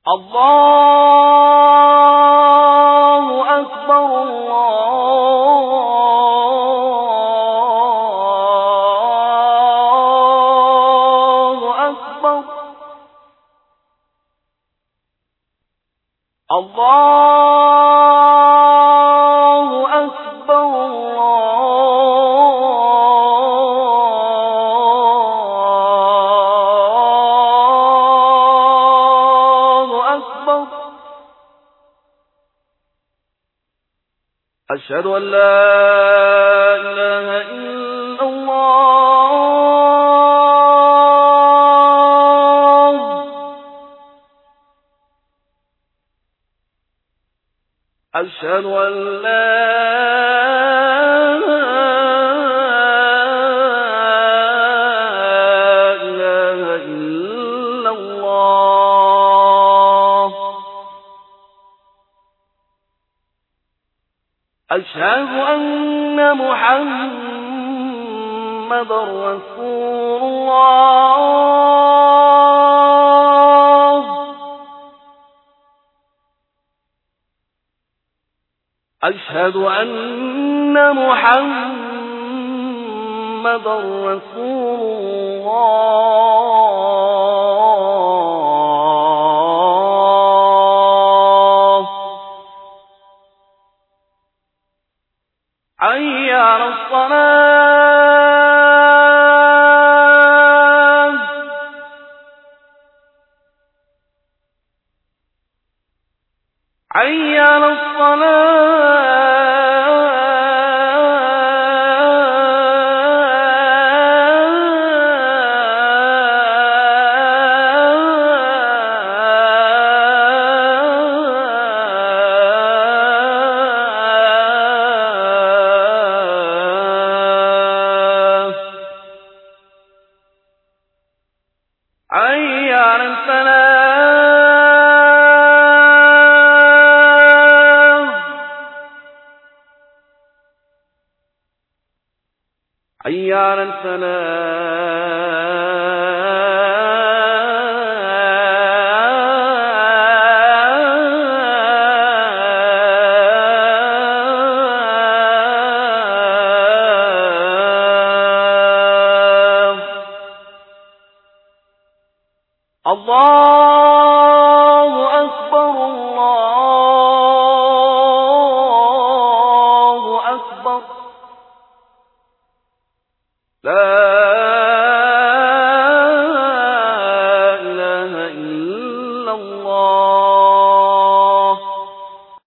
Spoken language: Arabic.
الله أكبر الله أكبر الله أكبر الله أكبر أشهد أن لا إله إلا الله أشهد أن لا إله إلا الله أشهد أن محمدا رسول الله أشهد أن محمدا رسول الله حي على الصلاة حي على حي على الفلاح حي على الفلاح الله أكبر الله أكبر لا إله إلا الله